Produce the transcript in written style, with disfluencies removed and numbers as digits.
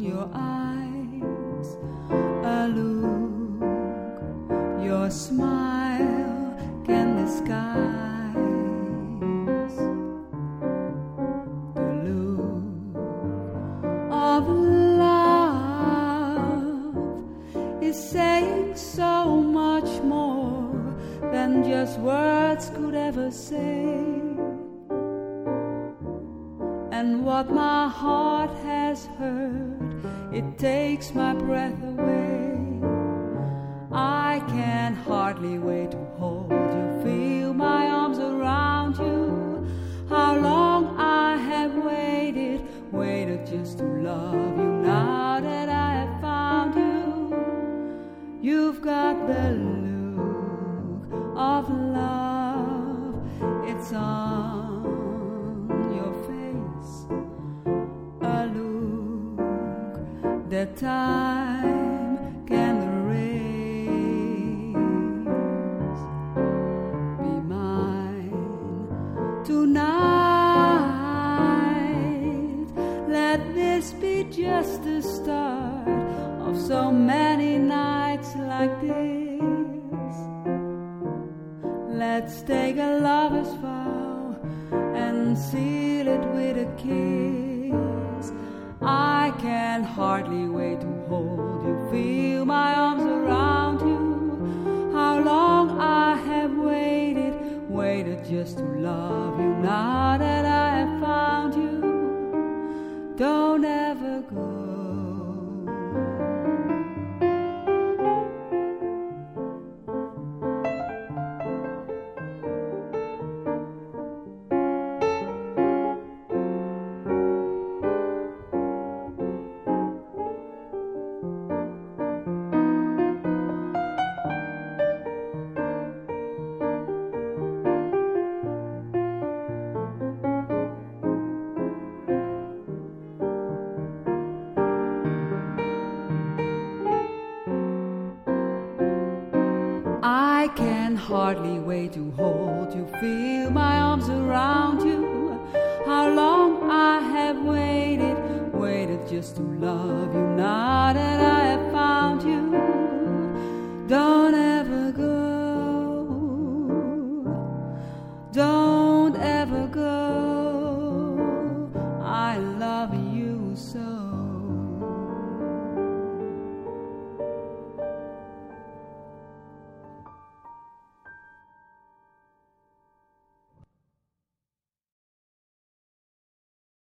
your eyes, a look your smile can disguise. The look of love is saying so much more than just words could ever say. And what my heart has heard, it takes my breath away. I can hardly wait to hold you, feel my arms around you. How long I have waited just to love you. Now that I have found you, you've got the look of love. It's on your face, a look that time can erase. Be mine tonight. Let this be just the start of so many nights like this. Let's take a lover's vow and seal it with a kiss. I can hardly wait to hold you, feel my arms around you. How long I have waited just to love you. Now that I have found you, don't ever go. I can hardly wait to hold you, feel my arms around you. How long I have waited just to love you. Now that I have found you, don't ever go, don't ever go. I love you so.